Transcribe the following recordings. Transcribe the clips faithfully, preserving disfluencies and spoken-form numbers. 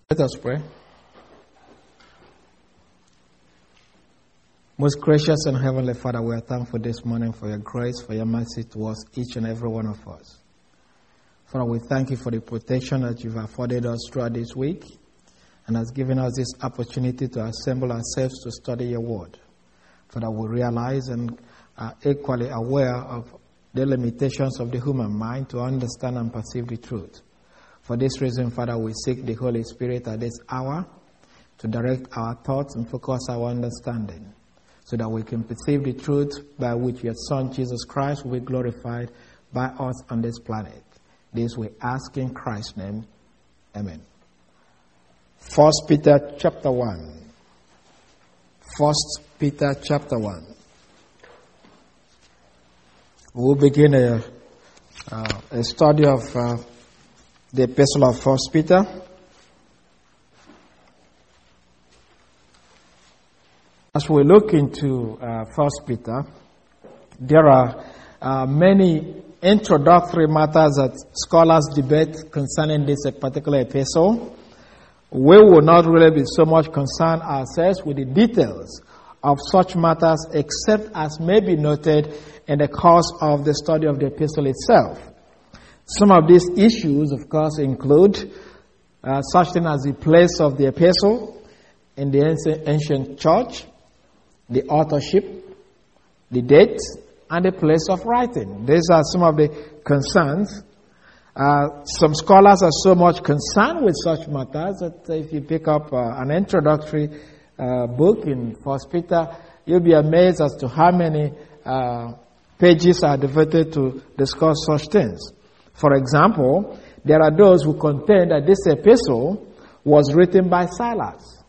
Let us pray. Most gracious and heavenly Father, we are thankful this morning for your grace, for your mercy towards each and every one of us. Father, we thank you for the protection that you've afforded us throughout this week and has given us this opportunity to assemble ourselves to study your word. Father, we realize and are equally aware of the limitations of the human mind to understand and perceive the truth. For this reason, Father, we seek the Holy Spirit at this hour to direct our thoughts and focus our understanding so that we can perceive the truth by which your Son, Jesus Christ, will be glorified by us on this planet. This we ask in Christ's name. Amen. First Peter chapter one. First Peter chapter one. We'll begin a, uh, a study of uh, the epistle of First Peter. As we look into uh, First Peter, there are uh, many introductory matters that scholars debate concerning this particular epistle. We will not really be so much concerned ourselves with the details of such matters, except as may be noted in the course of the study of the epistle itself. Some of these issues, of course, include uh, such things as the place of the epistle in the ancient, ancient church, the authorship, the date, and the place of writing. These are some of the concerns. Uh, some scholars are so much concerned with such matters that if you pick up uh, an introductory uh, book in First Peter, you'll be amazed as to how many uh, pages are devoted to discuss such things. For example, there are those who contend that this epistle was written by Silas.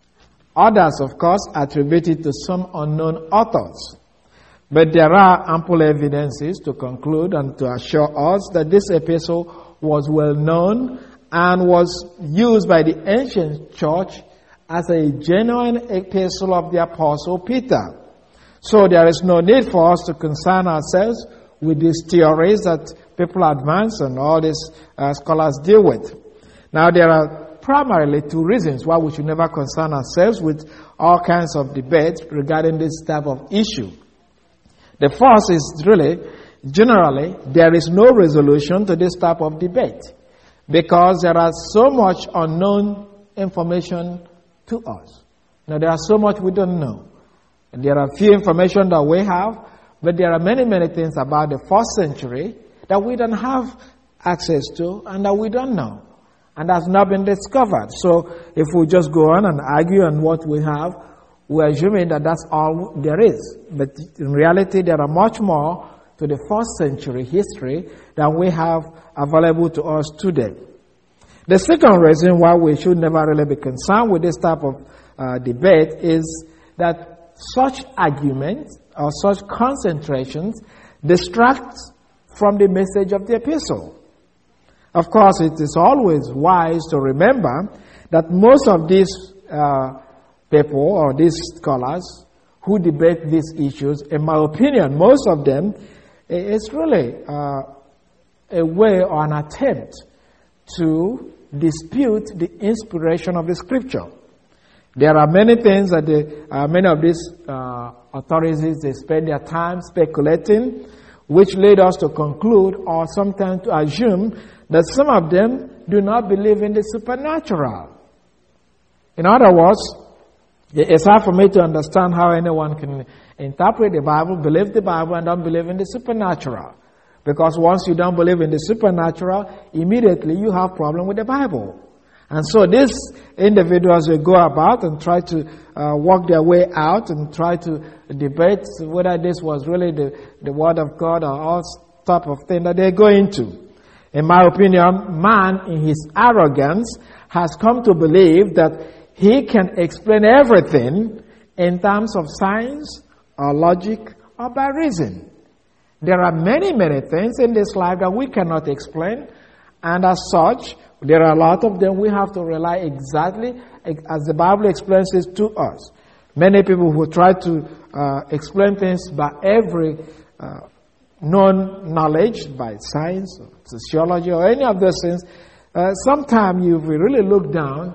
Others, of course, attribute it to some unknown authors. But there are ample evidences to conclude and to assure us that this epistle was well known and was used by the ancient church as a genuine epistle of the Apostle Peter. So there is no need for us to concern ourselves with these theories that people advance and all these uh, scholars deal with. Now, there are primarily two reasons why we should never concern ourselves with all kinds of debates regarding this type of issue. The first is really, generally, there is no resolution to this type of debate because there are so much unknown information to us. Now, there are so much we don't know. And there are few information that we have, but there are many, many things about the first century that we don't have access to and that we don't know. And that's not been discovered. So if we just go on and argue on what we have, we're assuming that that's all there is. But in reality, there are much more to the first century history than we have available to us today. The second reason why we should never really be concerned with this type of uh, debate is that such arguments or such concentrations distract from the message of the epistle. Of course, it is always wise to remember that most of these uh, people or these scholars who debate these issues, in my opinion, most of them, it's really uh, a way or an attempt to dispute the inspiration of the scripture. There are many things that they, uh, many of these uh, authorities, they spend their time speculating, which lead us to conclude or sometimes to assume that some of them do not believe in the supernatural. In other words, it's hard for me to understand how anyone can interpret the Bible, believe the Bible, and don't believe in the supernatural. Because once you don't believe in the supernatural, immediately you have problem with the Bible. And so these individuals will go about and try to uh, work their way out and try to debate whether this was really the, the Word of God or all type of thing that they're going to. In my opinion, man in his arrogance has come to believe that he can explain everything in terms of science or logic or by reason. There are many, many things in this life that we cannot explain, and as such, there are a lot of them we have to rely exactly as the Bible explains it to us. Many people who try to uh, explain things by every uh, known knowledge, by science or sociology or any of those things, uh, sometimes if we really look down,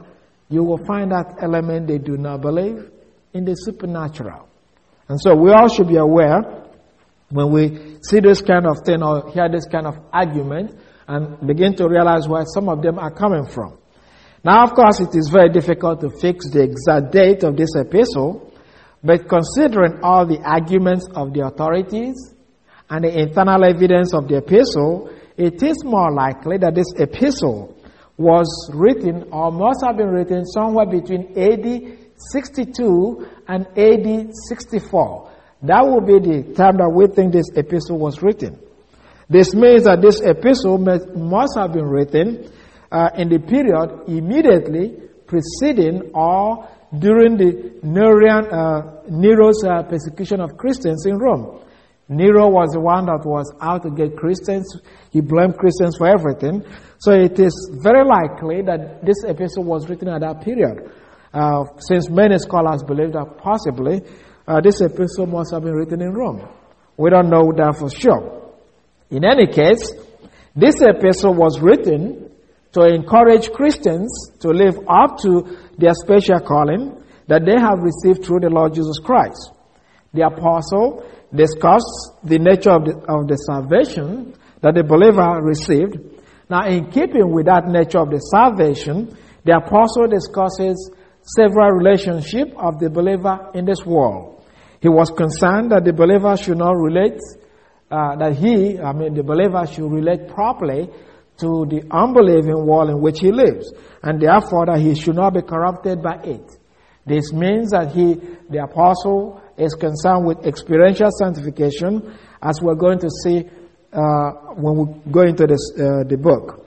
you will find that element they do not believe in the supernatural. And so we all should be aware when we see this kind of thing or hear this kind of argument and begin to realize where some of them are coming from. Now, of course, it is very difficult to fix the exact date of this epistle, but considering all the arguments of the authorities and the internal evidence of the epistle, it is more likely that this epistle was written or must have been written somewhere between A D sixty-two and A D sixty-four. That would be the time that we think this epistle was written. This means that this epistle must have been written uh, in the period immediately preceding or during the Neroan, uh, Nero's uh, persecution of Christians in Rome. Nero was the one that was out to get Christians. He blamed Christians for everything. So it is very likely that this epistle was written at that period. Uh, since many scholars believe that possibly uh, this epistle must have been written in Rome. We don't know that for sure. In any case, this epistle was written to encourage Christians to live up to their special calling that they have received through the Lord Jesus Christ. The apostle discussed the nature of the, of the salvation that the believer received. Now, in keeping with that nature of the salvation, the apostle discusses several relationships of the believer in this world. He was concerned that the believer should not relate, uh, that he, I mean the believer should relate properly to the unbelieving world in which he lives, and therefore that he should not be corrupted by it. This means that he, the apostle, is concerned with experiential sanctification, as we're going to see uh, when we go into this, uh, the book.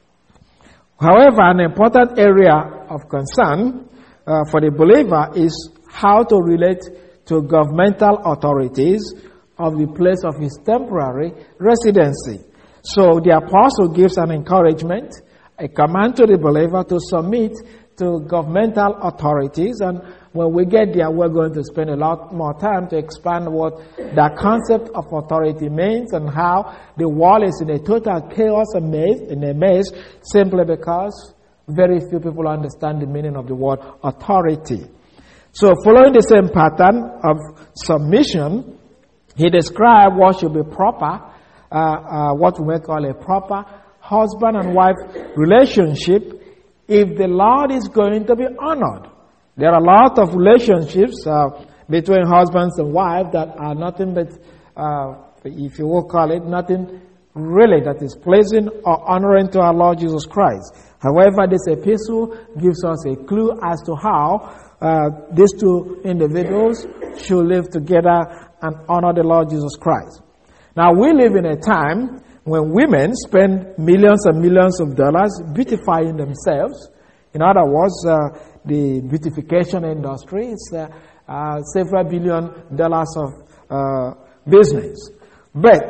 However, an important area of concern uh, for the believer is how to relate to governmental authorities of the place of his temporary residency. So the apostle gives an encouragement, a command to the believer to submit to governmental authorities, and when we get there, we're going to spend a lot more time to expand what the concept of authority means and how the world is in a total chaos and maze, in a maze, simply because very few people understand the meaning of the word authority. So following the same pattern of submission, he described what should be proper, uh, uh, what we may call a proper husband and wife relationship if the Lord is going to be honored. There are a lot of relationships uh, between husbands and wives that are nothing but, uh, if you will call it, nothing really that is pleasing or honoring to our Lord Jesus Christ. However, this epistle gives us a clue as to how uh, these two individuals should live together and honor the Lord Jesus Christ. Now, we live in a time when women spend millions and millions of dollars beautifying themselves. In other words, uh, the beautification industry is uh, uh, several billion dollars of uh, business. But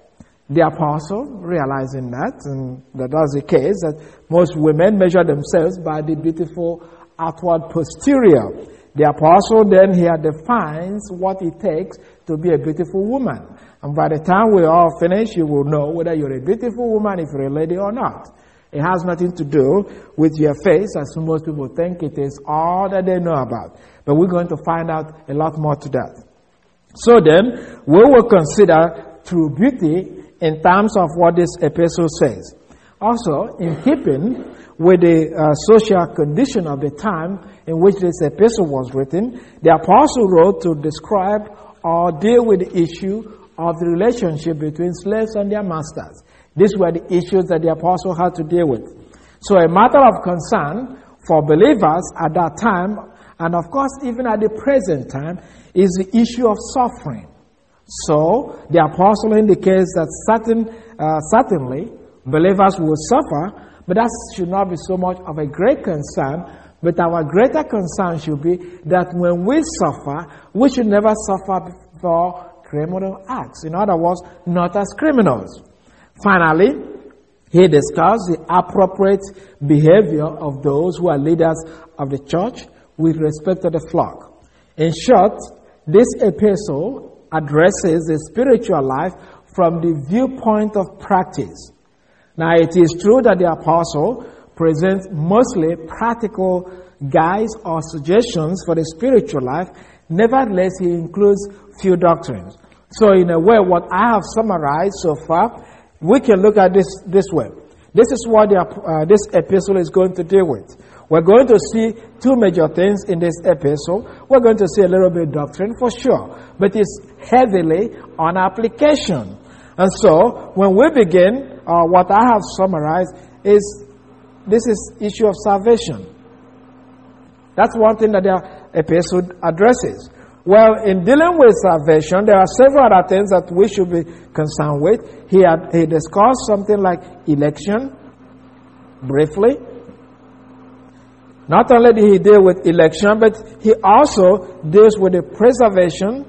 the apostle, realizing that, and that that's the case, that most women measure themselves by the beautiful outward posterior. The apostle then here defines what it takes to be a beautiful woman. And by the time we all finish, you will know whether you're a beautiful woman, if you're a lady or not. It has nothing to do with your face, as most people think it is all that they know about. But we're going to find out a lot more to that. So then, we will consider true beauty in terms of what this epistle says. Also, in keeping with the uh, social condition of the time in which this epistle was written, the apostle wrote to describe or deal with the issue of the relationship between slaves and their masters. These were the issues that the apostle had to deal with. So a matter of concern for believers at that time, and of course even at the present time, is the issue of suffering. So the apostle indicates that certain, uh, certainly believers will suffer, but that should not be so much of a great concern. But our greater concern should be that when we suffer, we should never suffer for criminal acts. In other words, not as criminals. Finally, he discussed the appropriate behavior of those who are leaders of the church with respect to the flock. In short, this epistle addresses the spiritual life from the viewpoint of practice. Now, it is true that the apostle presents mostly practical guides or suggestions for the spiritual life. Nevertheless, he includes few doctrines. So in a way, what I have summarized so far, we can look at this this way. This is what the, uh, this epistle is going to deal with. We're going to see two major things in this epistle. We're going to see a little bit of doctrine for sure, but it's heavily on application. And so, when we begin, uh, what I have summarized is this is issue of salvation. That's one thing that the epistle addresses. Well, in dealing with salvation, there are several other things that we should be concerned with. He had, he discussed something like election, briefly. Not only did he deal with election, but he also deals with the preservation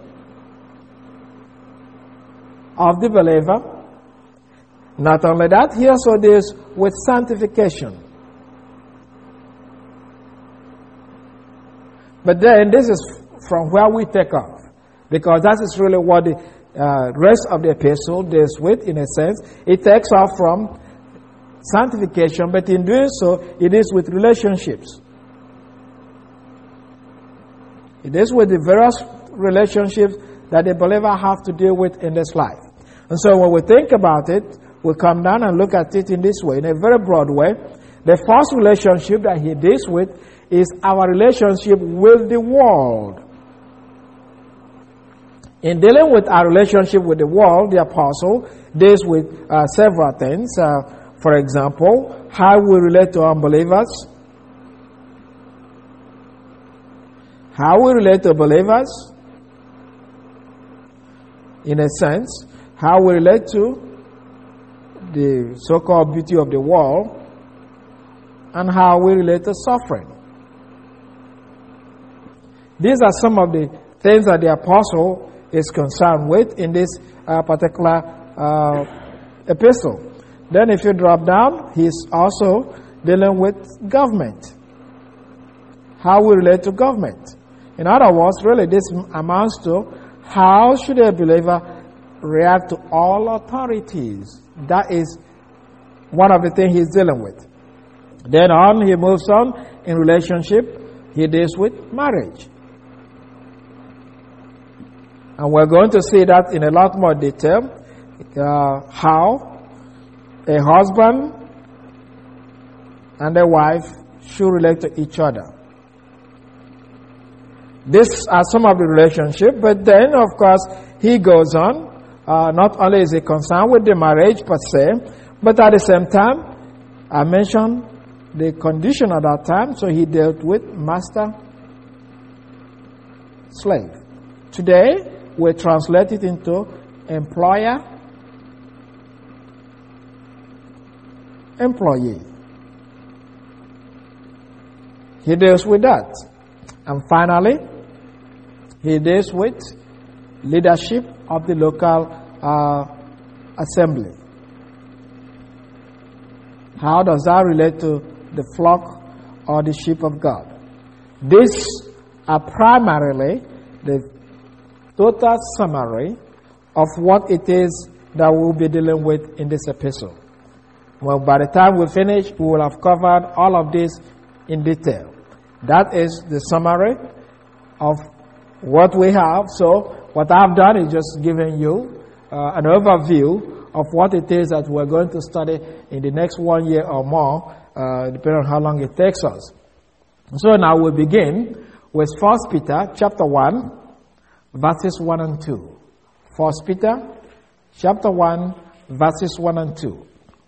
of the believer. Not only that, he also deals with sanctification. But then this is from where we take off, because that is really what the uh, rest of the epistle deals with, in a sense. It takes off from sanctification, but in doing so, it is with relationships. It is with the various relationships that the believer have to deal with in this life. And so when we think about it, we come down and look at it in this way, in a very broad way. The first relationship that he deals with is our relationship with the world. In dealing with our relationship with the world, the apostle deals with uh, several things. Uh, for example, how we relate to unbelievers, how we relate to believers, in a sense, how we relate to the so-called beauty of the world, and how we relate to suffering. These are some of the things that the apostle is concerned with in this uh, particular uh, epistle. Then if you drop down, he's also dealing with government. How we relate to government. In other words, really this amounts to how should a believer react to all authorities. That is one of the things he's dealing with. Then on, he moves on in relationship. He deals with marriage. And we're going to see that in a lot more detail, uh, how a husband and a wife should relate to each other. These are some of the relationship, but then, of course, he goes on. Uh, not only is he concerned with the marriage per se, but at the same time, I mentioned the condition at that time, so he dealt with master, slave. Today, we translate it into employer, employee. He deals with that. And finally, he deals with leadership of the local uh, assembly. How does that relate to the flock or the sheep of God? These are primarily the total summary of what it is that we'll be dealing with in this epistle. Well, by the time we finish, we will have covered all of this in detail. That is the summary of what we have. So what I've done is just giving you uh, an overview of what it is that we're going to study in the next one year or more, uh, depending on how long it takes us. So now we begin with First Peter chapter one, verses one and two. First Peter chapter one, verses one and two.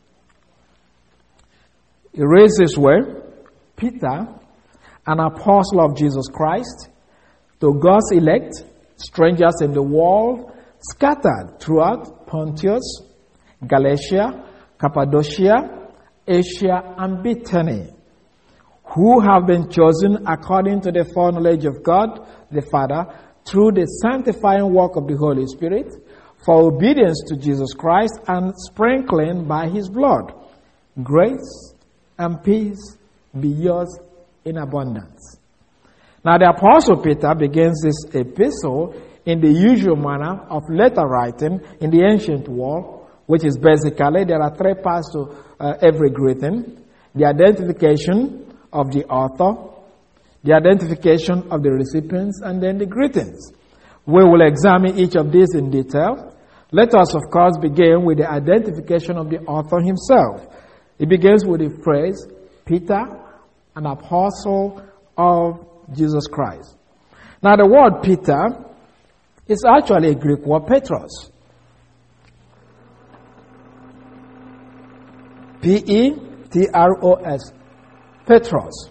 It reads this way: Peter, an apostle of Jesus Christ, to God's elect, strangers in the world, scattered throughout Pontus, Galatia, Cappadocia, Asia, and Bithynia, who have been chosen according to the foreknowledge of God the Father, through the sanctifying work of the Holy Spirit, for obedience to Jesus Christ and sprinkling by His blood. Grace and peace be yours in abundance. Now the Apostle Peter begins this epistle in the usual manner of letter writing in the ancient world, which is basically, there are three parts to uh, every greeting: the identification of the author, the identification of the recipients, and then the greetings. We will examine each of these in detail. Let us, of course, begin with the identification of the author himself. It begins with the phrase, Peter, an apostle of Jesus Christ. Now, the word Peter is actually a Greek word, Petros. P E T R O S, Petros.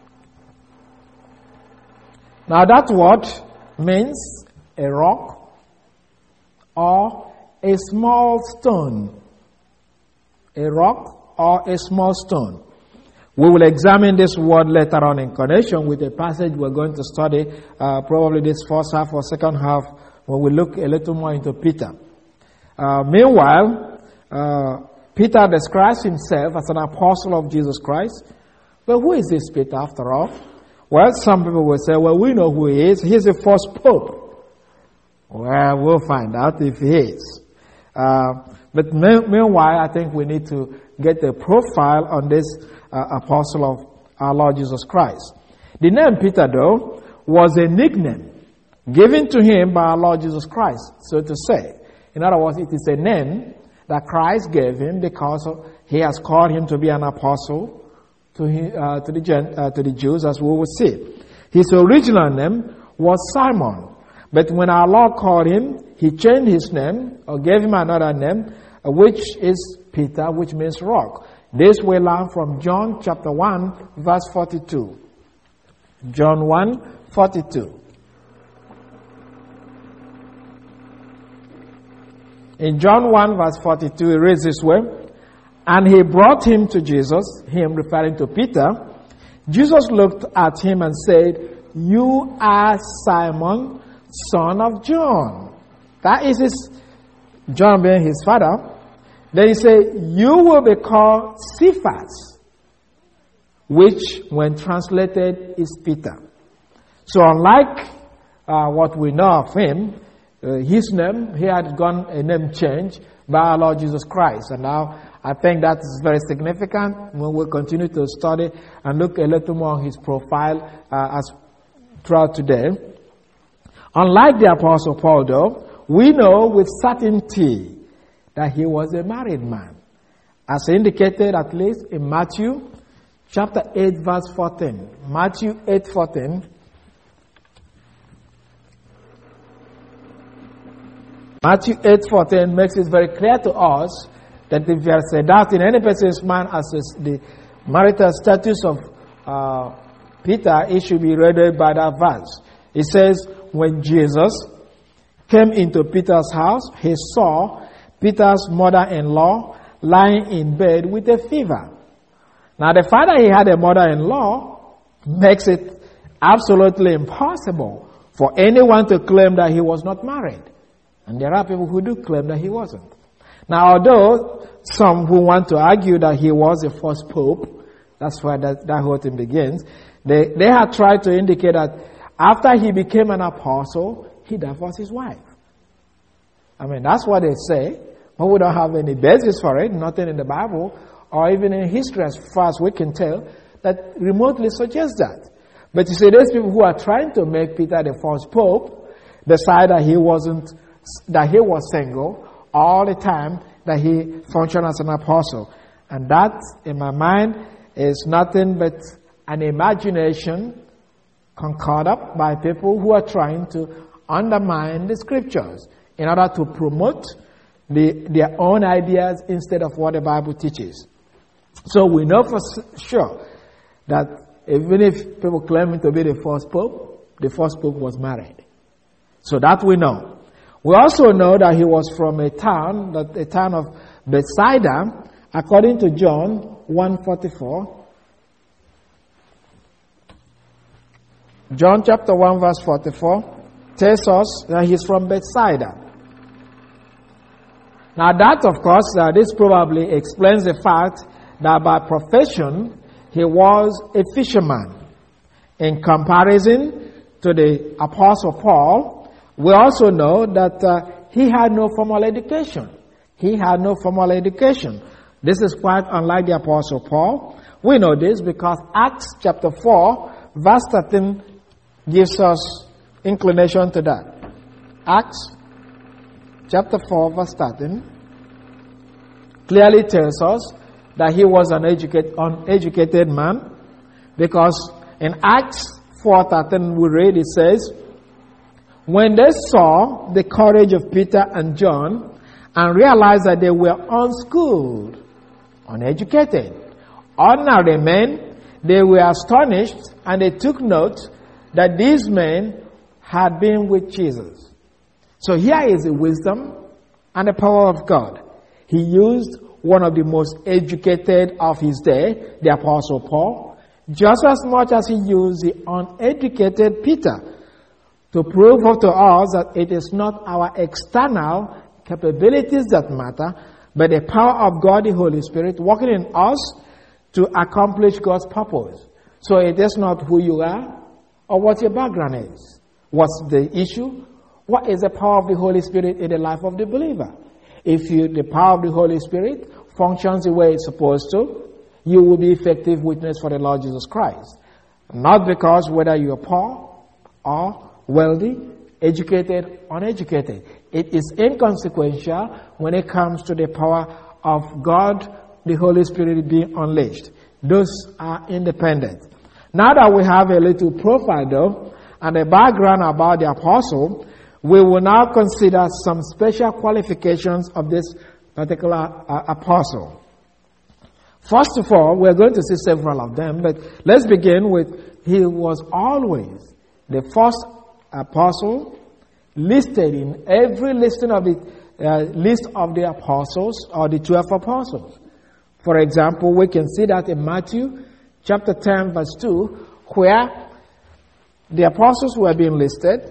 Now, that word means a rock or a small stone. A rock or a small stone. We will examine this word later on in connection with a passage we're going to study, uh, probably this first half or second half, when we look a little more into Peter. Uh, meanwhile, uh, Peter describes himself as an apostle of Jesus Christ. But who is this Peter after all? Well, some people will say, well, we know who he is. He's the first pope. Well, we'll find out if he is. Uh, but meanwhile, I think we need to get a profile on this uh, apostle of our Lord Jesus Christ. The name Peter, though, was a nickname given to him by our Lord Jesus Christ, so to say. In other words, it is a name that Christ gave him because he has called him to be an apostle to, him, uh, to, the, Gen, uh, to the Jews, as we will see. His original name was Simon. But when our Lord called him, he changed his name, or gave him another name, uh, which is Peter, which means rock. This we learn from John chapter one, verse forty-two. John one, forty-two. In John one, verse forty-two, it reads this way, and he brought him to Jesus, him referring to Peter. Jesus looked at him and said, you are Simon, son of John. That is his, John being his father. Then he said, you will be called Cephas, which when translated is Peter. So unlike uh, what we know of him, uh, his name, he had gone a name change by our Lord Jesus Christ. And now I think that is very significant when we continue to study and look a little more on his profile uh, as throughout today. Unlike the Apostle Paul, though, we know with certainty that he was a married man, as indicated at least in Matthew chapter eight, verse fourteen. Matthew eight, fourteen. Matthew eight, fourteen makes it very clear to us that if there is a doubt in any person's mind as to the marital status of uh, Peter, it should be read by that verse. It says, when Jesus came into Peter's house, he saw Peter's mother-in-law lying in bed with a fever. Now, the fact that he had a mother-in-law makes it absolutely impossible for anyone to claim that he was not married. And there are people who do claim that he wasn't. Now, although some who want to argue that he was the first pope, that's where that, that whole thing begins, they, they have tried to indicate that after he became an apostle, he divorced his wife. I mean, that's what they say, but we don't have any basis for it, nothing in the Bible, or even in history as far as we can tell, that remotely suggests that. But you see, those people who are trying to make Peter the first pope decide that he wasn't, that he was single all the time, that he functioned as an apostle. And that, in my mind, is nothing but an imagination conjured up by people who are trying to undermine the scriptures in order to promote the, their own ideas instead of what the Bible teaches. So we know for sure that even if people claim to be the first pope, the first pope was married. So that we know. We also know that he was from a town, that a town of Bethsaida, according to John one forty-four. John chapter one verse forty-four tells us that he's from Bethsaida. Now that, of course, uh, this probably explains the fact that by profession, he was a fisherman. In comparison to the Apostle Paul, we also know that uh, he had no formal education. He had no formal education. This is quite unlike the Apostle Paul. We know this because Acts chapter four, verse thirteen gives us inclination to that. Acts chapter four, verse thirteen clearly tells us that he was an educated, uneducated man, because in Acts four thirteen we read, it says, when they saw the courage of Peter and John and realized that they were unschooled, uneducated, ordinary men, they were astonished, and they took note that these men had been with Jesus. So here is the wisdom and the power of God. He used one of the most educated of his day, the Apostle Paul, just as much as he used the uneducated Peter, to prove to us that it is not our external capabilities that matter, but the power of God, the Holy Spirit, working in us to accomplish God's purpose. So it is not who you are or what your background is. What's the issue? What is the power of the Holy Spirit in the life of the believer? If you, the power of the Holy Spirit functions the way it's supposed to, you will be effective witness for the Lord Jesus Christ. Not because whether you are poor or wealthy, educated, uneducated. It is inconsequential when it comes to the power of God, the Holy Spirit being unleashed. Those are independent. Now that we have a little profile though, and a background about the apostle, we will now consider some special qualifications of this particular uh, apostle. First of all, we're going to see several of them, but let's begin with he was always the first apostle listed in every listing of the uh, list of the apostles or the twelve apostles. For example, we can see that in Matthew chapter ten, verse two, where the apostles were being listed.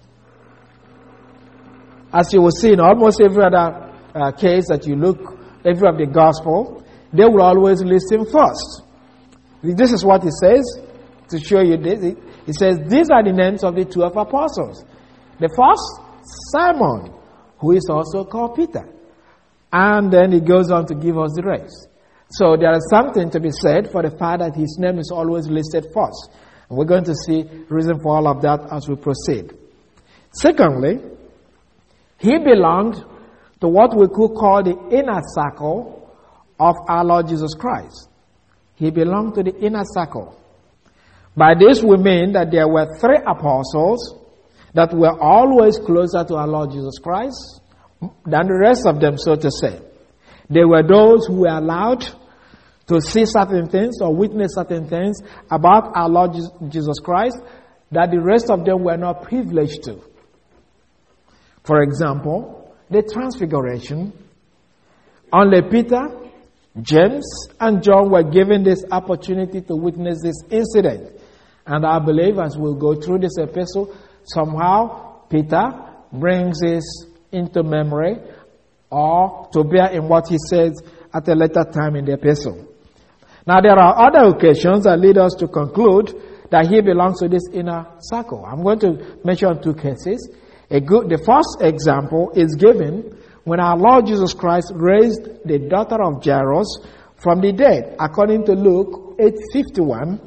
As you will see in almost every other uh, case that you look, every of the gospel, they will always list him first. This is what he says, to show you this. He says, these are the names of the twelve apostles. The first, Simon, who is also called Peter. And then he goes on to give us the rest. So there is something to be said for the fact that his name is always listed first. And we're going to see the reason for all of that as we proceed. Secondly, he belonged to what we could call the inner circle of our Lord Jesus Christ. He belonged to the inner circle. By this we mean that there were three apostles that were always closer to our Lord Jesus Christ than the rest of them, so to say. They were those who were allowed to see certain things or witness certain things about our Lord Jesus Christ that the rest of them were not privileged to. For example, the transfiguration. Only Peter, James, and John were given this opportunity to witness this incident. And I believe as we'll go through this epistle, somehow Peter brings this into memory or to bear in what he says at a later time in the epistle. Now there are other occasions that lead us to conclude that he belongs to this inner circle. I'm going to mention two cases. A good, the first example is given when our Lord Jesus Christ raised the daughter of Jairus from the dead, according to Luke eight fifty-one.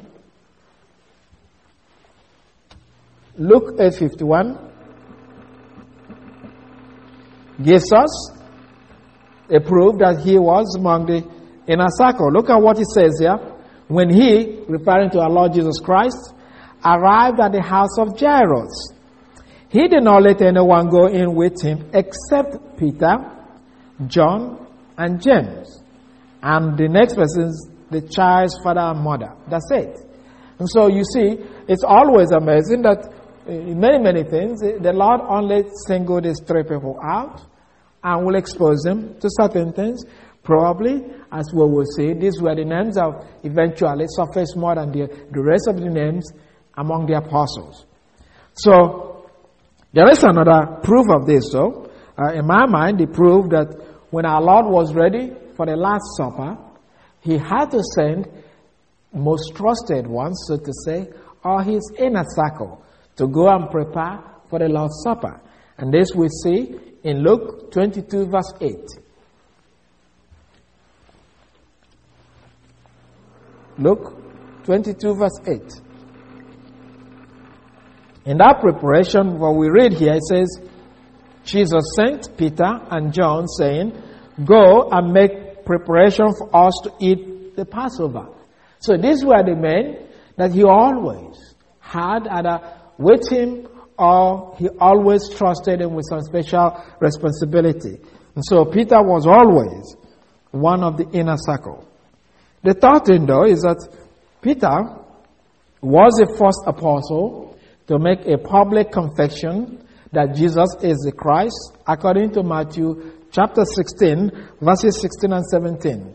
Luke eight fifty-one gives us a proof that he was among the inner circle. Look at what he says here. When he, referring to our Lord Jesus Christ, arrived at the house of Jairus, he did not let anyone go in with him except Peter, John, and James. And the next person is the child's father and mother. That's it. And so you see, it's always amazing that in many, many things, the Lord only singled these three people out and will expose them to certain things. Probably, as we will see, these were the names of eventually surfaced more than the, the rest of the names among the apostles. So, there is another proof of this, though. Uh, in my mind, the proof that when our Lord was ready for the Last Supper, he had to send most trusted ones, so to say, or his inner circle, to go and prepare for the Lord's Supper. And this we see in Luke twenty-two, verse eight. Luke twenty-two, verse eight. In that preparation, what we read here, it says, Jesus sent Peter and John, saying, go and make preparation for us to eat the Passover. So these were the men that he always had either with him or he always trusted him with some special responsibility. And so Peter was always one of the inner circle. The third thing, though, is that Peter was the first apostle to make a public confession that Jesus is the Christ, according to Matthew chapter sixteen, verses sixteen and seventeen.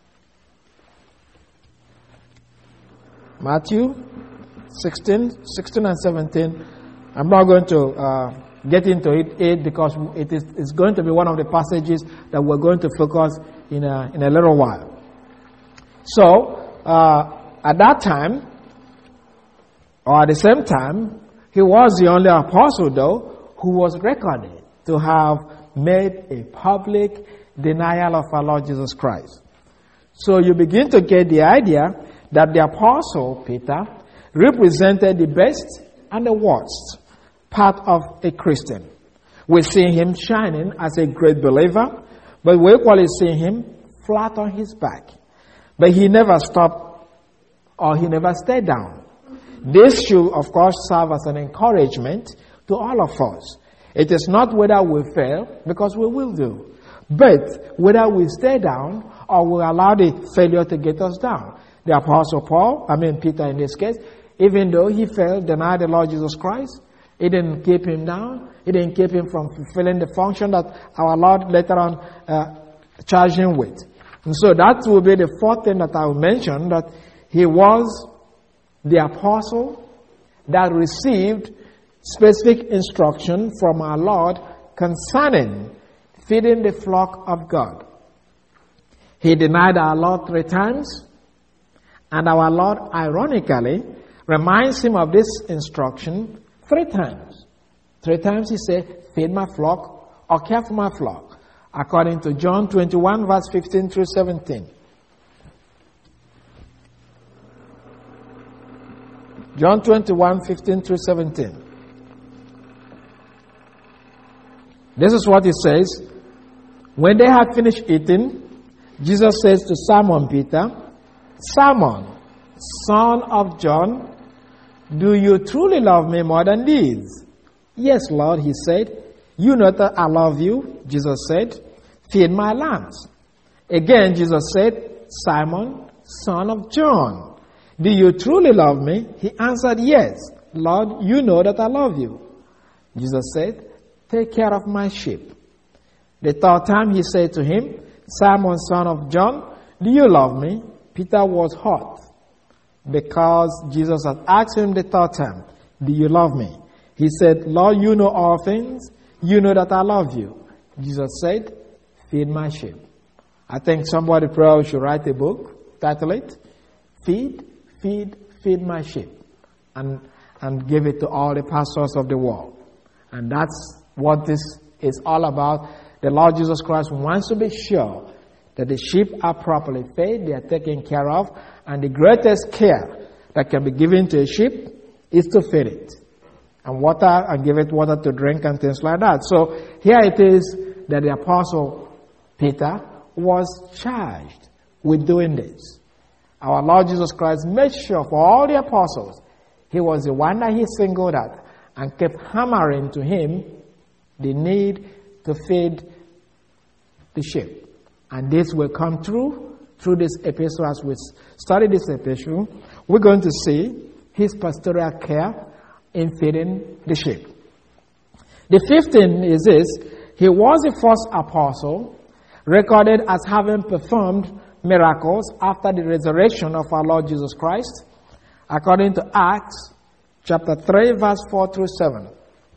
Matthew sixteen, sixteen and seventeen. I'm not going to uh, get into it, it because it is it's going to be one of the passages that we're going to focus in a, in a little while. So, uh, at that time, or at the same time, he was the only apostle, though, who was recorded to have made a public denial of our Lord Jesus Christ. So you begin to get the idea that the apostle Peter represented the best and the worst part of a Christian. We see him shining as a great believer, but we equally see him flat on his back. But he never stopped or he never stayed down. This should, of course, serve as an encouragement to all of us. It is not whether we fail, because we will do, but whether we stay down or we allow the failure to get us down. The Apostle Paul, I mean Peter in this case, even though he failed, denied the Lord Jesus Christ, it didn't keep him down. It didn't keep him from fulfilling the function that our Lord later on uh, charged him with. And so that will be the fourth thing that I will mention, that he was the apostle that received specific instruction from our Lord concerning feeding the flock of God. He denied our Lord three times, and our Lord, ironically, reminds him of this instruction three times. Three times he said, feed my flock or care for my flock, according to John twenty-one, verse fifteen through seventeen. John twenty-one, fifteen through seventeen. This is what it says. When they had finished eating, Jesus says to Simon Peter, Simon, son of John, do you truly love me more than these? Yes, Lord, he said. You know that I love you. Jesus said, feed my lambs. Again, Jesus said, Simon, son of John, do you truly love me? He answered, yes, Lord, you know that I love you. Jesus said, take care of my sheep. The third time he said to him, Simon, son of John, do you love me? Peter was hurt because Jesus had asked him the third time, do you love me? He said, Lord, you know all things. You know that I love you. Jesus said, feed my sheep. I think somebody probably should write a book, title it, Feed, Feed, Feed My Sheep, and, and give it to all the pastors of the world. And that's what this is all about. The Lord Jesus Christ wants to be sure that the sheep are properly fed, they are taken care of, and the greatest care that can be given to a sheep is to feed it. And water, and give it water to drink and things like that. So here it is that the Apostle Peter was charged with doing this. Our Lord Jesus Christ made sure for all the apostles, he was the one that he singled out and kept hammering to him the need to feed the sheep. And this will come through, through this epistle. As we study this epistle, we're going to see his pastoral care in feeding the sheep. The fifth thing is this: he was the first apostle recorded as having performed miracles after the resurrection of our Lord Jesus Christ, according to Acts chapter three, verse four through seven.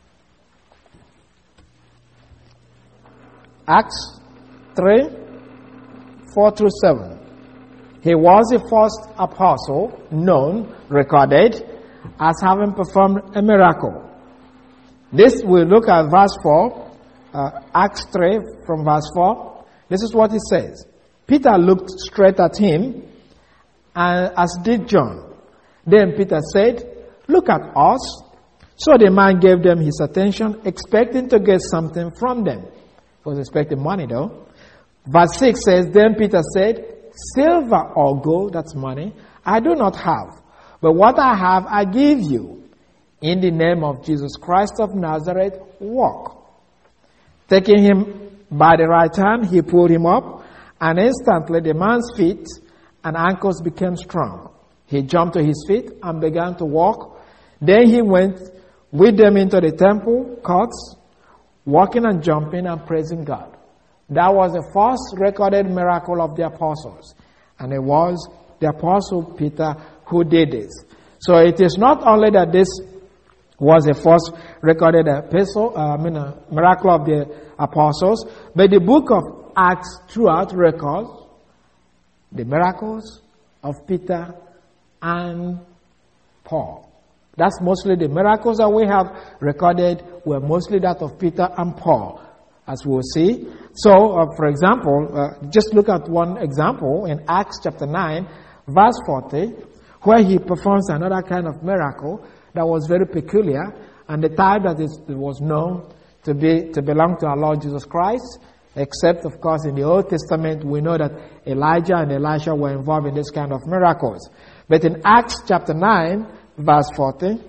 Acts three, four through seven. He was the first apostle known, recorded, as having performed a miracle. This, we look at verse four, uh, Acts three from verse four. This is what it says. Peter looked straight at him, and as did John. Then Peter said, look at us. So the man gave them his attention, expecting to get something from them. He was expecting money though. Verse six says, Then Peter said, Silver or gold, that's money, I do not have. But what I have, I give you. In the name of Jesus Christ of Nazareth, walk. Taking him by the right hand, he pulled him up, and instantly the man's feet and ankles became strong. He jumped to his feet and began to walk. Then he went with them into the temple courts, walking and jumping and praising God. That was the first recorded miracle of the apostles. And it was the apostle Peter who did this. So it is not only that this was the first recorded epistle, uh, I mean, a miracle of the apostles, but the book of Acts throughout records the miracles of Peter and Paul. That's mostly the miracles that we have recorded were mostly that of Peter and Paul, as we'll see. So, uh, for example, uh, just look at one example in Acts chapter nine, verse forty, where he performs another kind of miracle that was very peculiar, and the type that is, was known to be to belong to our Lord Jesus Christ, except, of course, in the Old Testament, we know that Elijah and Elisha were involved in this kind of miracles. But in Acts chapter nine, verse forty,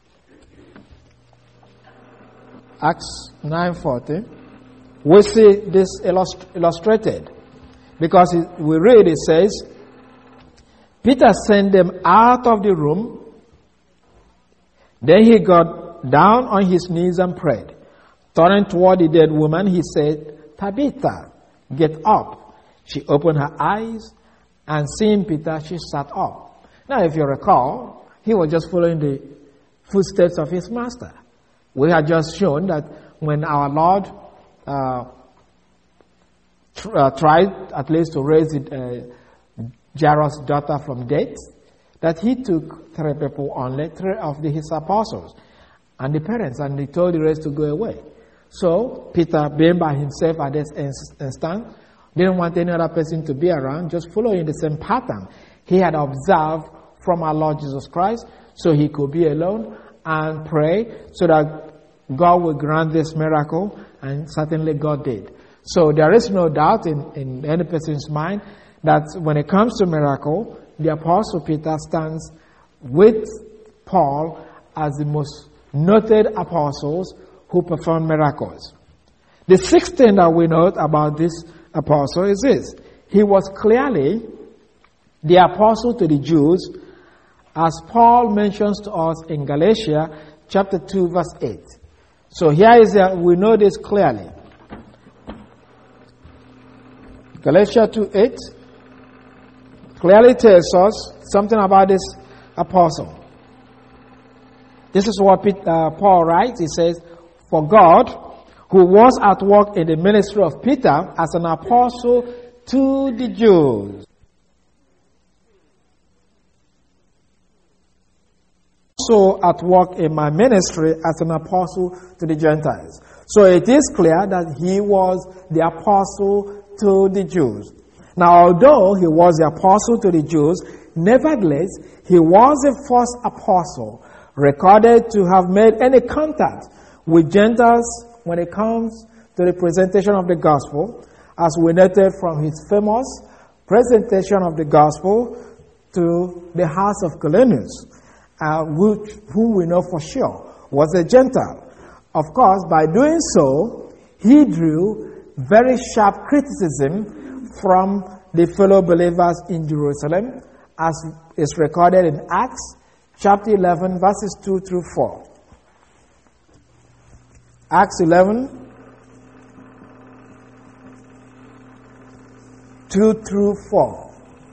Acts nine forty, we see this illust- illustrated. Because it, we read, it says, Peter sent them out of the room. Then he got down on his knees and prayed. Turning toward the dead woman, he said, Tabitha, get up. She opened her eyes, and seeing Peter, she sat up. Now, if you recall, he was just following the footsteps of his master. We had just shown that when our Lord uh, tr- uh, tried at least to raise it, uh, Jairus' daughter from death, that he took three people only, three of the, his apostles, and the parents, and he told the rest to go away. So, Peter, being by himself at this instant, didn't want any other person to be around, just following the same pattern he had observed from our Lord Jesus Christ, so he could be alone and pray so that God would grant this miracle, and certainly God did. So there is no doubt in, in any person's mind that when it comes to miracle, the Apostle Peter stands with Paul as the most noted apostles who perform miracles. The sixth thing that we note about this apostle is this. He was clearly the apostle to the Jews, as Paul mentions to us in Galatians chapter two, verse eight. So here is a, we know this clearly. Galatians two eight clearly tells us something about this apostle. This is what Peter, uh, Paul writes. He says, For God, who was at work in the ministry of Peter as an apostle to the Jews, also at work in my ministry as an apostle to the Gentiles. So it is clear that he was the apostle to the Jews. Now, although he was the apostle to the Jews, nevertheless, he was the first apostle recorded to have made any contact with Gentiles when it comes to the presentation of the gospel, as we noted from his famous presentation of the gospel to the house of Cornelius, uh, which, who we know for sure was a Gentile. Of course, by doing so, he drew very sharp criticism from the fellow believers in Jerusalem, as is recorded in Acts chapter eleven, verses two through four. Acts eleven, two through four.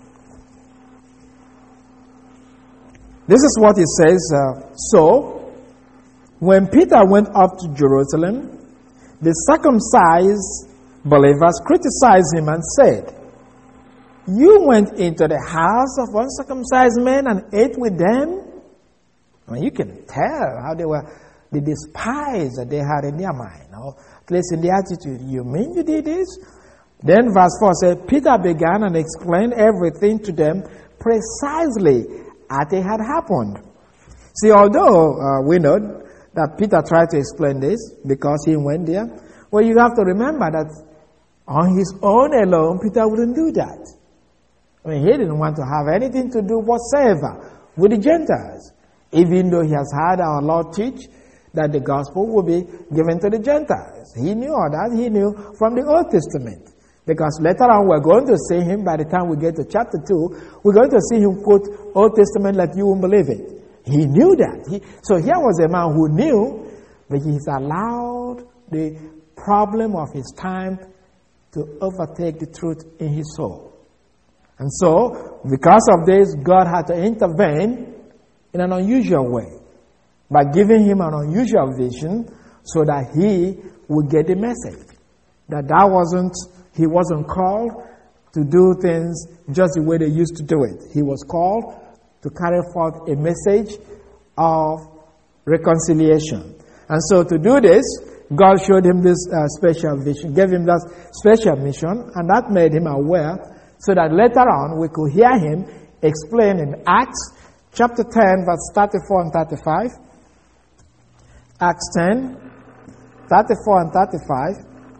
This is what it says. Uh, so, when Peter went up to Jerusalem, the circumcised believers criticized him and said, You went into the house of uncircumcised men and ate with them? I mean, you can tell how they were, the despise that they had in their mind, or at least in their attitude. You mean you did this? Then verse four said, Peter began and explained everything to them precisely as it had happened. See, although uh, we know that Peter tried to explain this because he went there? Well, you have to remember that on his own alone, Peter wouldn't do that. I mean, he didn't want to have anything to do whatsoever with the Gentiles, even though he has had our Lord teach that the gospel will be given to the Gentiles. He knew all that. He knew from the Old Testament. Because later on, we're going to see him, by the time we get to chapter two, we're going to see him quote Old Testament like you won't believe it. He knew that. He, so here was a man who knew, but he's allowed the problem of his time to overtake the truth in his soul. And so, because of this, God had to intervene in an unusual way by giving him an unusual vision so that he would get the message. That that wasn't, he wasn't called to do things just the way they used to do it. He was called to carry forth a message of reconciliation. And so to do this, God showed him this uh, special vision, gave him that special mission, and that made him aware so that later on we could hear him explain in Acts chapter ten, verse thirty-four and thirty-five. Acts ten, thirty-four and thirty-five.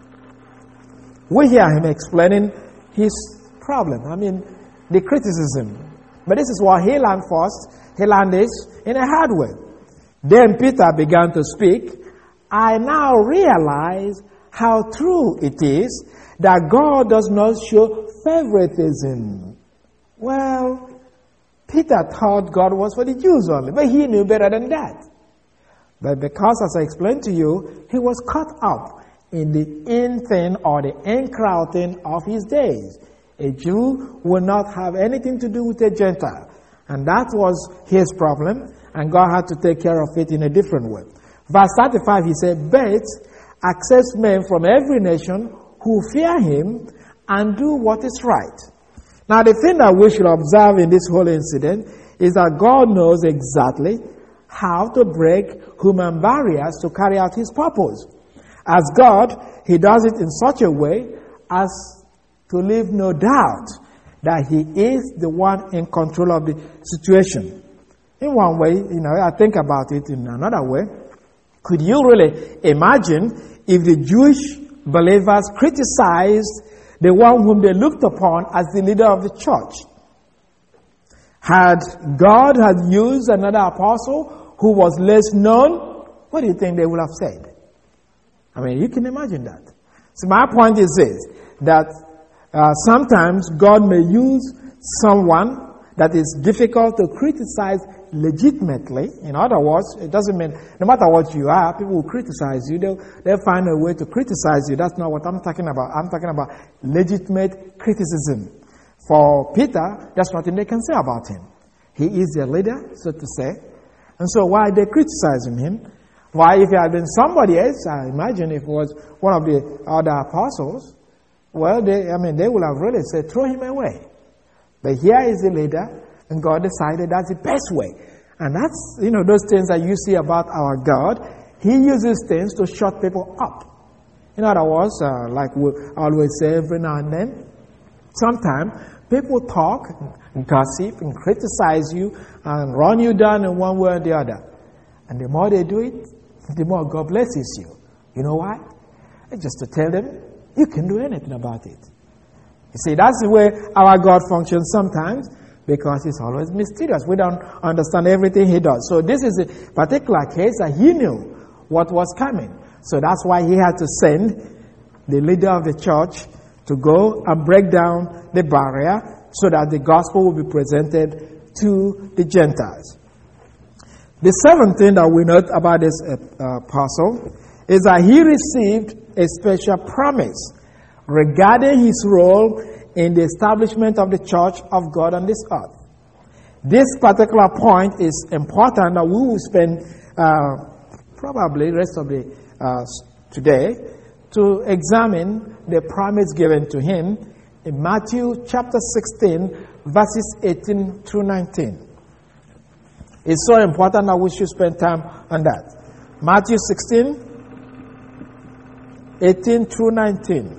We hear him explaining his problem. I mean, the criticism. But this is what he learned first. He learned this in a hard way. Then Peter began to speak. I now realize how true it is that God does not show favoritism. Well, Peter thought God was for the Jews only, but he knew better than that. But because, as I explained to you, he was caught up in the in thing or the in crowd thing of his days. A Jew will not have anything to do with a Gentile. And that was his problem, and God had to take care of it in a different way. Verse thirty-five, he said, but accept men from every nation who fear him and do what is right. Now, the thing that we should observe in this whole incident is that God knows exactly how to break human barriers to carry out his purpose. As God, he does it in such a way as to leave no doubt that he is the one in control of the situation. In one way, you know, I think about it in another way. Could you really imagine if the Jewish believers criticized the one whom they looked upon as the leader of the church? Had God had used another apostle who was less known, what do you think they would have said? I mean, you can imagine that. So my point is this, that uh, sometimes God may use someone that is difficult to criticize legitimately. In other words, it doesn't mean, no matter what you are, people will criticize you. They'll, they'll find a way to criticize you. That's not what I'm talking about. I'm talking about legitimate criticism. For Peter, there's nothing they can say about him. He is their leader, so to say. And so why are they criticizing him? Why, if it had been somebody else, I imagine if it was one of the other apostles, well, they, I mean, they would have really said, throw him away. But here is the leader, and God decided that's the best way. And that's, you know, those things that you see about our God. He uses things to shut people up. In other words, uh, like we always say every now and then, sometimes people talk, and gossip, and criticize you, and run you down in one way or the other. And the more they do it, the more God blesses you. You know why? It's just to tell them, you can do anything about it. You see, that's the way our God functions sometimes, because he's always mysterious. We don't understand everything he does. So this is a particular case that he knew what was coming. So that's why he had to send the leader of the church to go and break down the barrier so that the gospel will be presented to the Gentiles. The seventh thing that we note about this uh, apostle is that he received a special promise regarding his role in the establishment of the church of God on this earth. This particular point is important that we will spend uh, probably the rest of the uh, today to examine the promise given to him in Matthew chapter sixteen, verses eighteen through nineteen. It's so important that we should spend time on that. Matthew sixteen, eighteen through nineteen.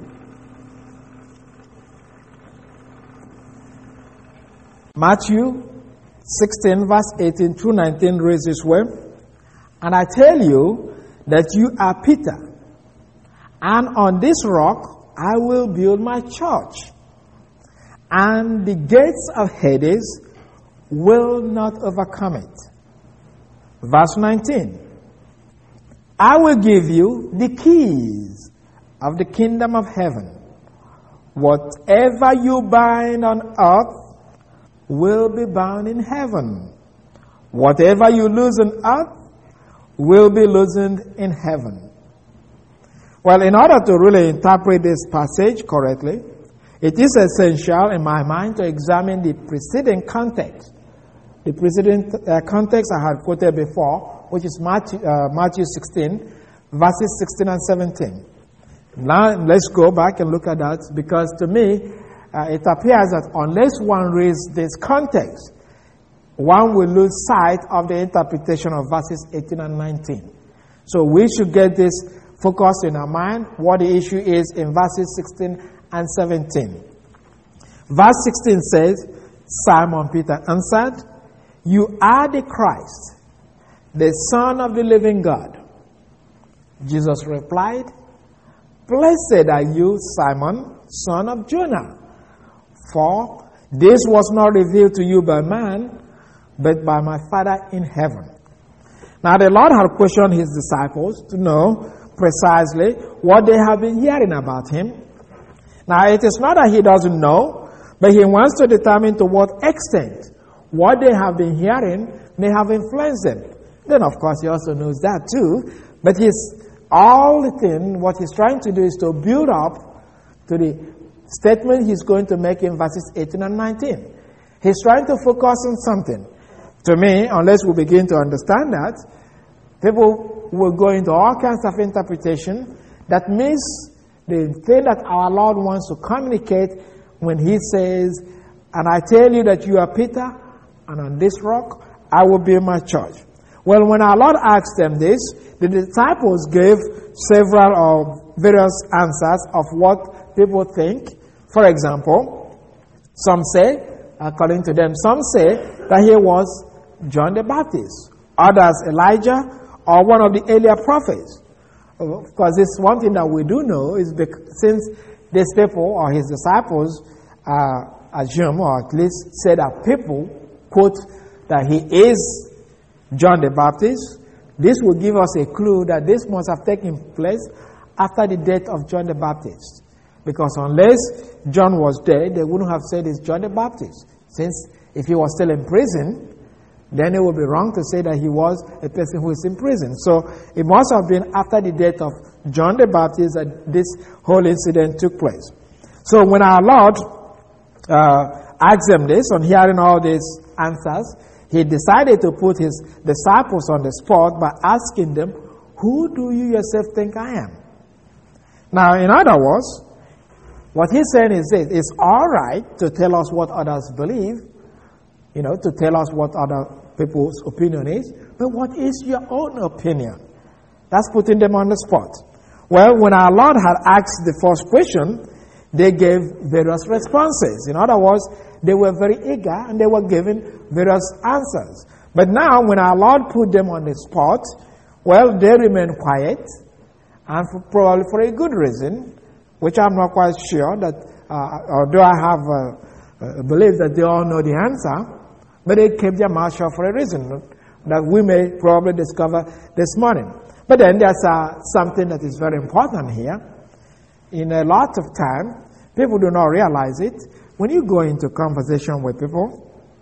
Matthew sixteen, verse eighteen through nineteen reads this way. And I tell you that you are Peter, and on this rock I will build my church, and the gates of Hades will not overcome it. Verse nineteen. I will give you the keys of the kingdom of heaven. Whatever you bind on earth will be bound in heaven. Whatever you loose on earth will be loosened in heaven. Well, in order to really interpret this passage correctly, it is essential in my mind to examine the preceding context. The preceding uh, context I had quoted before, which is Matthew, uh, Matthew sixteen, verses sixteen and seventeen. Now, let's go back and look at that, because to me, uh, it appears that unless one reads this context, one will lose sight of the interpretation of verses eighteen and nineteen. So we should get this focused in our mind, what the issue is in verses sixteen and seventeen. Verse sixteen says, Simon Peter answered, "You are the Christ, the Son of the living God." Jesus replied, "Blessed are you, Simon, son of Jonah, for this was not revealed to you by man, but by my Father in heaven." Now the Lord had questioned his disciples to know precisely what they have been hearing about him. Now it is not that he doesn't know, but he wants to determine to what extent what they have been hearing may have influenced them. Then of course he also knows that too, but he's all the thing, what he's trying to do is to build up to the statement he's going to make in verses eighteen and nineteen. He's trying to focus on something. To me, unless we begin to understand that, people will go into all kinds of interpretation that miss the thing that our Lord wants to communicate when he says, "And I tell you that you are Peter, and on this rock I will build my church." Well, when our Lord asked them this, the disciples gave several or various answers of what people think. For example, some say, according to them, some say that he was John the Baptist, others Elijah, or one of the earlier prophets. Of course, this one thing that we do know is because since these people or his disciples uh, assume, or at least say that people quote that he is John the Baptist, this will give us a clue that this must have taken place after the death of John the Baptist. Because unless John was dead, they wouldn't have said it's John the Baptist. Since if he was still in prison, then it would be wrong to say that he was a person who is in prison. So it must have been after the death of John the Baptist that this whole incident took place. So when our Lord uh, asked them this, on hearing all these answers, he decided to put his disciples on the spot by asking them, "Who do you yourself think I am?" Now, in other words, what he's saying is this: it's all right to tell us what others believe, you know, to tell us what other people's opinion is, but what is your own opinion? That's putting them on the spot. Well, when our Lord had asked the first question, they gave various responses. In other words, they were very eager and they were giving various answers. But now, when our Lord put them on the spot, well, they remained quiet, and for, probably for a good reason, which I'm not quite sure that, uh, although I have uh, uh, believed that they all know the answer, but they kept their mouth shut for a reason that we may probably discover this morning. But then there's uh, something that is very important here. In a lot of time, people do not realize it. When you go into conversation with people,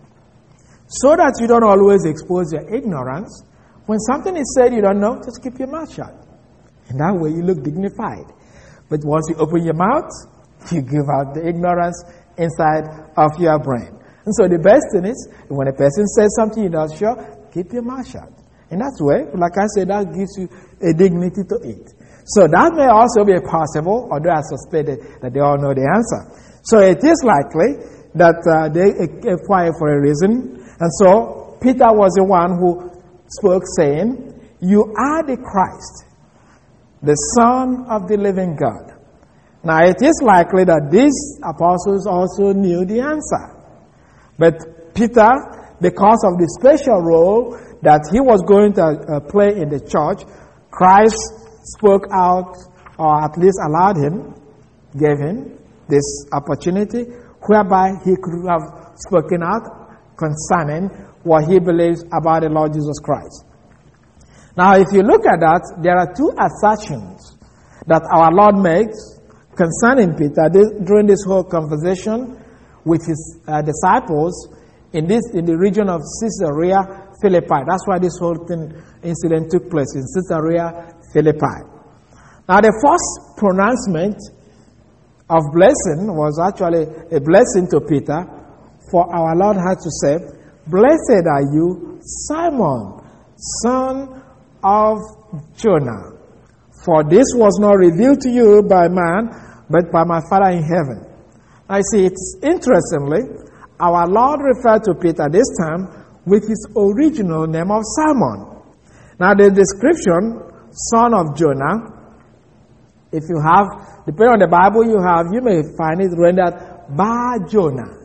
so that you don't always expose your ignorance, when something is said you don't know, just keep your mouth shut. And that way you look dignified. But once you open your mouth, you give out the ignorance inside of your brain. And so the best thing is, when a person says something you're not sure, keep your mouth shut. In that way, like I said, that gives you a dignity to it. So that may also be possible, although I suspect that they all know the answer. So it is likely that uh, they kept quiet for a reason. And so Peter was the one who spoke, saying, "You are the Christ, the Son of the living God." Now it is likely that these apostles also knew the answer. But Peter, because of the special role that he was going to uh, play in the church, Christ spoke out, or at least allowed him, gave him this opportunity, whereby he could have spoken out concerning what he believes about the Lord Jesus Christ. Now, if you look at that, there are two assertions that our Lord makes concerning Peter this, during this whole conversation with his uh, disciples in this in the region of Caesarea Philippi. That's why this whole thing, incident took place in Caesarea Philippi. Now, the first pronouncement of blessing was actually a blessing to Peter, for our Lord had to say, "Blessed are you, Simon, son of Jonah, for this was not revealed to you by man, but by my Father in heaven." I see, it's interestingly, our Lord referred to Peter this time with his original name of Simon. Now, the description, son of Jonah, if you have, depending on the Bible you have, you may find it rendered Bar Jonah.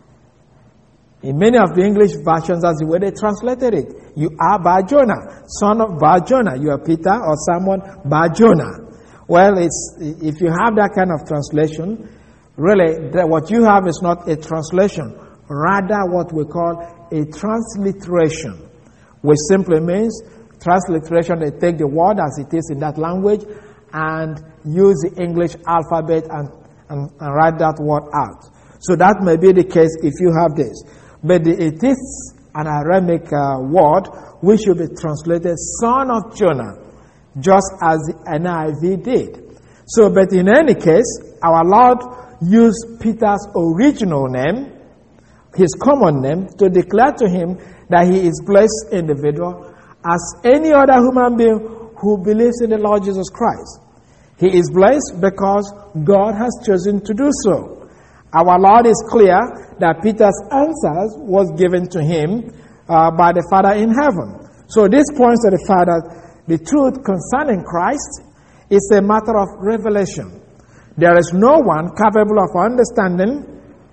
In many of the English versions, that's the way they translated it. You are Bar Jonah, son of Bar Jonah. You are Peter or Simon Bar Jonah. Well, it's, if you have that kind of translation, really, what you have is not a translation, rather what we call a transliteration, which simply means transliteration. They take the word as it is in that language and use the English alphabet and, and, and write that word out. So that may be the case if you have this. But the, it is an Aramaic uh, word which should be translated son of Jonah, just as the N I V did. So, but in any case, our Lord used Peter's original name, his common name, to declare to him that he is blessed individual as any other human being who believes in the Lord Jesus Christ. He is blessed because God has chosen to do so. Our Lord is clear that Peter's answers was given to him uh, by the Father in heaven. So this points to the fact that the truth concerning Christ is a matter of revelation. There is no one capable of understanding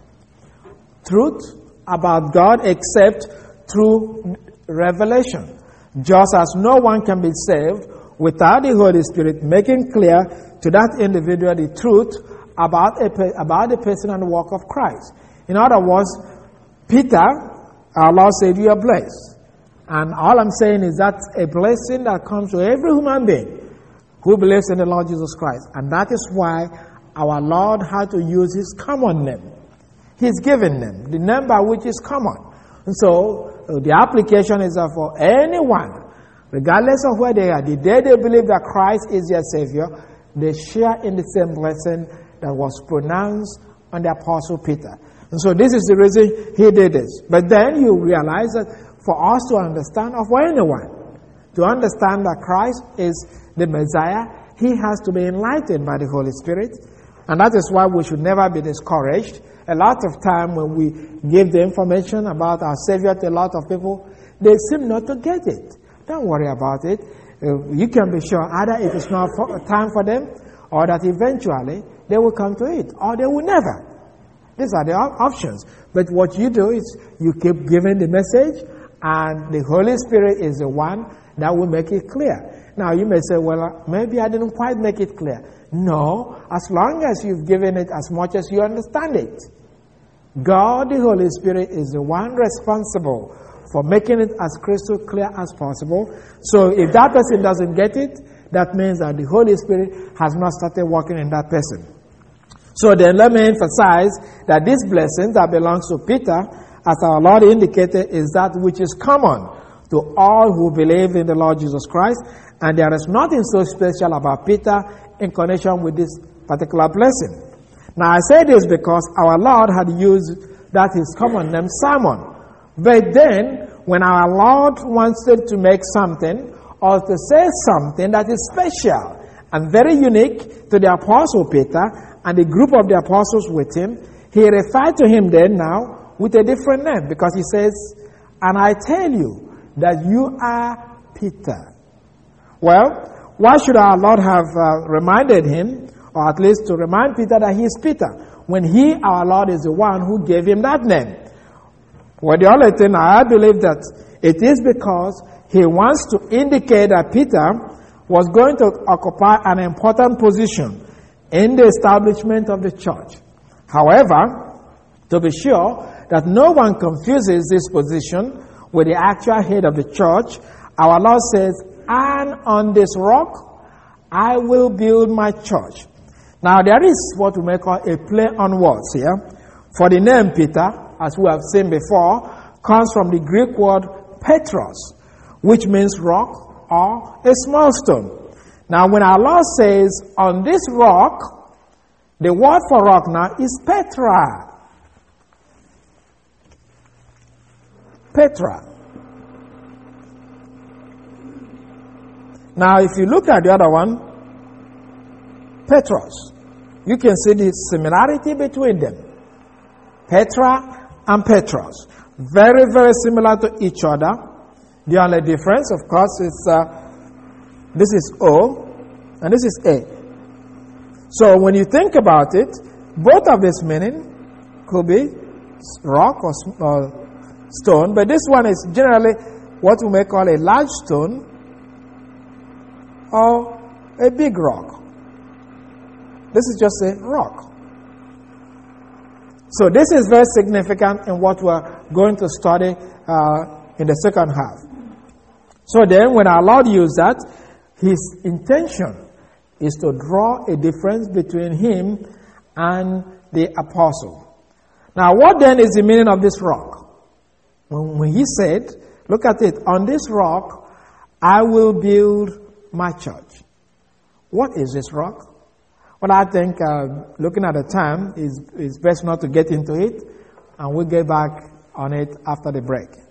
truth about God except through revelation. Just as no one can be saved without the Holy Spirit making clear to that individual the truth about a, about the person and the work of Christ. In other words, Peter, our Lord said, you are blessed. And all I'm saying is that's a blessing that comes to every human being who believes in the Lord Jesus Christ. And that is why our Lord had to use his common name, his given name, the name by which is common. And so uh, the application is uh, for anyone, regardless of where they are. The day they believe that Christ is their Savior, they share in the same blessing that was pronounced on the Apostle Peter. And so this is the reason he did this. But then you realize that for us to understand, or for anyone, to understand that Christ is the Messiah, he has to be enlightened by the Holy Spirit. And that is why we should never be discouraged. A lot of time when we give the information about our Savior to a lot of people, they seem not to get it. Don't worry about it. Uh, you can be sure either it is not for, time for them, or that eventually they will come to it, or they will never. These are the op- options. But what you do is you keep giving the message, and the Holy Spirit is the one that will make it clear. Now you may say, well, maybe I didn't quite make it clear. No, as long as you've given it as much as you understand it. God, the Holy Spirit, is the one responsible for making it as crystal clear as possible. So if that person doesn't get it, that means that the Holy Spirit has not started working in that person. So then let me emphasize that this blessing that belongs to Peter, as our Lord indicated, is that which is common to all who believe in the Lord Jesus Christ. And there is nothing so special about Peter in connection with this particular blessing. Now I say this because our Lord had used that his common name, Simon. But then, when our Lord wanted to make something or to say something that is special and very unique to the Apostle Peter and the group of the apostles with him, he referred to him then now with a different name, because he says, and I tell you that you are Peter. Well, why should our Lord have uh, reminded him, or at least to remind Peter that he is Peter, when he, our Lord, is the one who gave him that name? Well, the only thing I believe that it is because he wants to indicate that Peter was going to occupy an important position in the establishment of the church. However, to be sure that no one confuses this position with the actual head of the church, our Lord says, "And on this rock I will build my church." Now there is what we may call a play on words here. For the name Peter, as we have seen before, comes from the Greek word Petros, which means rock or a small stone. Now when our Lord says, "On this rock," the word for rock now is Petra. Petra. Now if you look at the other one, Petros, you can see the similarity between them. Petra and Petros. Very, very similar to each other. The only difference, of course, is uh, this is O and this is A. So when you think about it, both of this meaning could be rock or, or stone, but this one is generally what we may call a large stone or a big rock. This is just a rock. So this is very significant in what we're going to study uh, in the second half. So then when our Lord used that, his intention is to draw a difference between him and the apostle. Now what then is the meaning of this rock? When, when he said, look at it, "On this rock I will build my church." What is this rock? Well, I think uh, looking at the time, is is best not to get into it, and we'll get back on it after the break.